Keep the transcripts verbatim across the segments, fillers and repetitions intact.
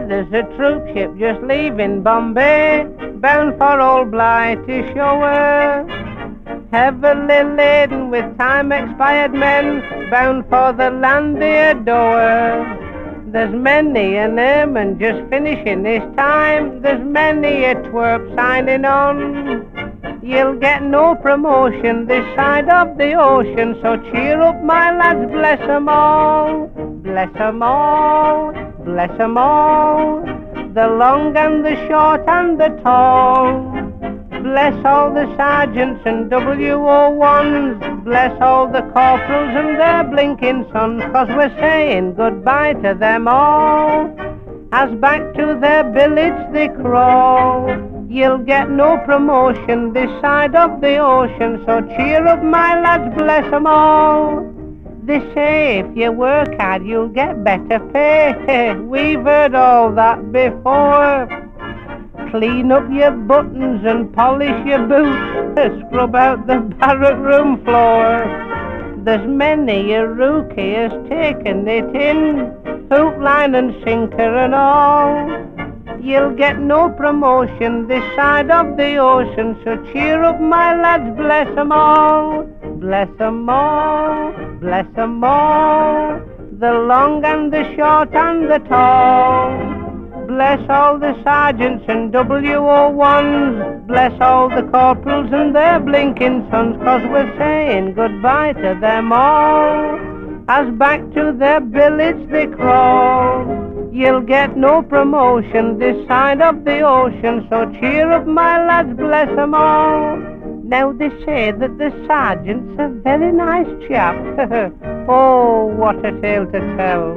there's a troopship just leaving Bombay, bound for old Blighty Shore, heavily laden with time-expired men, bound for the land they adore. There's many an airman just finishing his time, there's many a twerp signing on. You'll get no promotion this side of the ocean, so cheer up my lads, bless 'em all, bless 'em all, bless 'em all, the long and the short and the tall. Bless all the sergeants and W O ones, bless all the corporals and their blinking sons, 'cause we're saying goodbye to them all, as back to their billets they crawl. You'll get no promotion this side of the ocean, so cheer up my lads, bless 'em all. They say if you work hard you'll get better pay, we've heard all that before. Clean up your buttons and polish your boots, scrub out the barrack room floor. There's many a rookie has taken it in, hook, line and sinker and all. You'll get no promotion this side of the ocean, so cheer up my lads, bless 'em all, bless 'em all, bless 'em all, the long and the short and the tall. Bless all the sergeants and W O ones, bless all the corporals and their blinking sons, 'cause we're saying goodbye to them all, as back to their billets they crawl. You'll get no promotion this side of the ocean, so cheer up my lads, bless 'em all. Now they say that the sergeant's a very nice chap. Oh, what a tale to tell.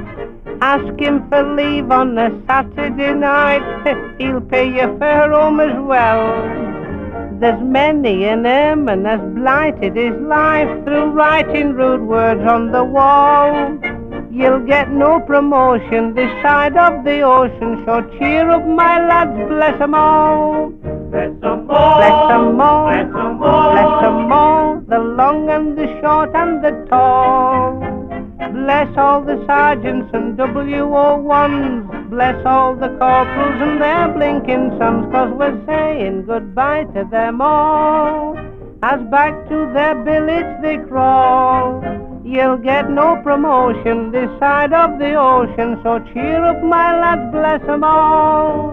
Ask him for leave on a Saturday night, he'll pay your fare home as well. There's many an airman has blighted his life through writing rude words on the wall. You'll get no promotion this side of the ocean, so cheer up my lads, bless 'em all. Bless 'em all, bless 'em all, bless 'em all, bless 'em all, the long and the short and the tall. Bless all the sergeants and W O ones, bless all the corporals and their blinking sons, 'cause we're saying goodbye to them all, as back to their billets they crawl. You'll get no promotion this side of the ocean, so cheer up my lads, bless 'em all.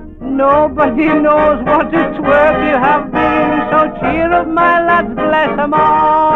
Nobody knows what a twerp you have been, so cheer up my lads, bless 'em all.